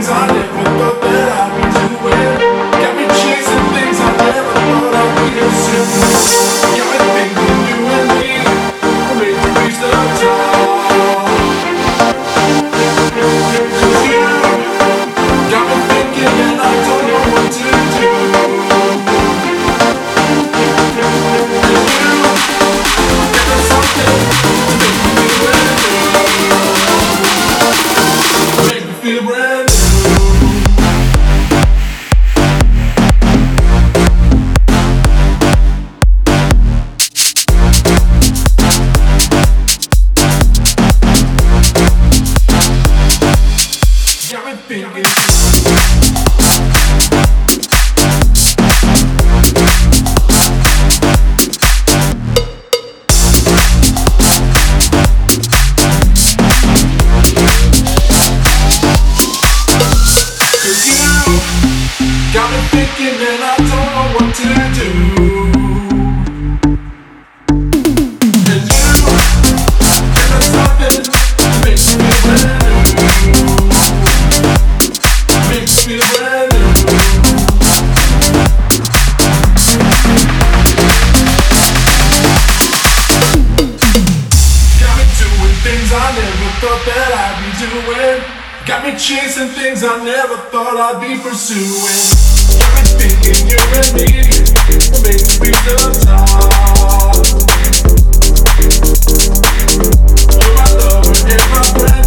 things I never thought that I'd be doing. Got me chasing things I never thought I'd be pursuing. Got me thinking you and me were made to reach the top. 'Cause you got me thinking and I don't know what to do. 'Cause you got me something to make me feel brand new. Make me feel brand new. Got me thinking. Cause you got me thinking and I don't know what to do. And you got me something to make me feel brand new. Make me feel brand new. Got me doing things I never thought that I'd be doing. Got me chasing things I never thought I'd be pursuing. Got me thinking you and me will make me reach the top. You're my lover and my friend.